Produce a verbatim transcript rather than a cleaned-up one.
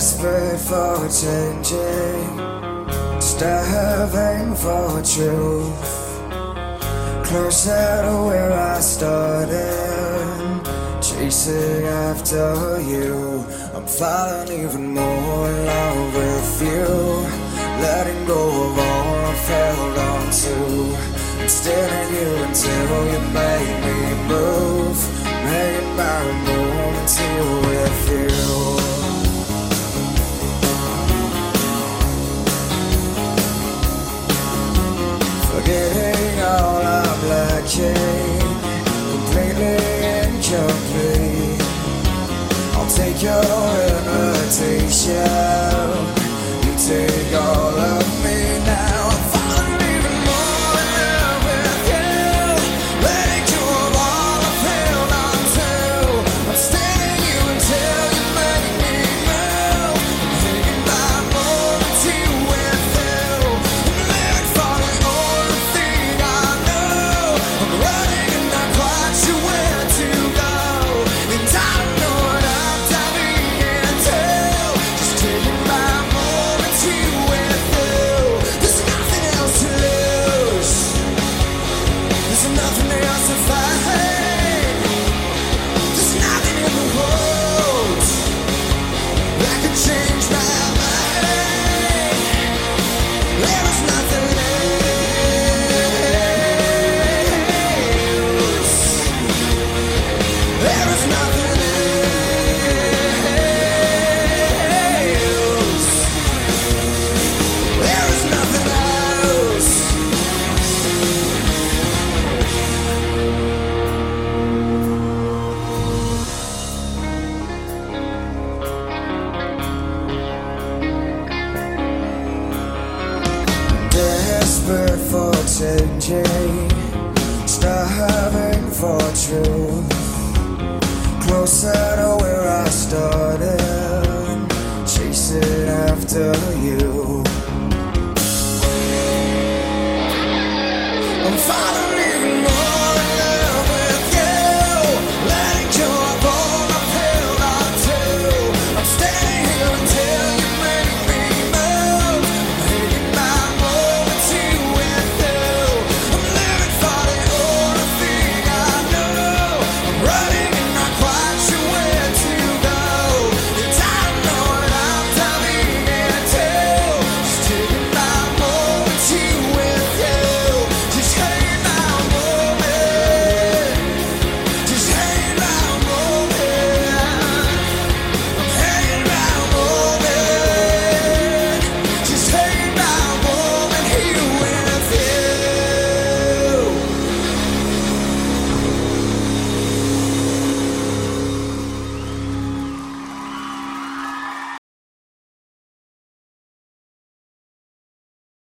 desperate for changing, starving for truth. Closer to where I started, chasing after you. I'm falling even more in love with you, letting go of all I held on to, and staring you until you made me move, making my moment here with you. Forgetting all I'm lacking, completely incomplete. I'll take your invitation, you take all of me now. I'm falling even more in love with you, letting go of all I've held on to. I'm staring you until you make me move, taking my moments here with you. I'm living for the only thing I know. I'm running and not quite sure where to go, and I don't know what I'm diving into. Just taking my moments here with you. There's nothing else to lose, there's nothing else to fight. There's nothing in the world that could change my mind. There is nothing else. There is nothing else. There is nothing else. Desperate for changing, starving for truth. Closer to where I started, chasing after you.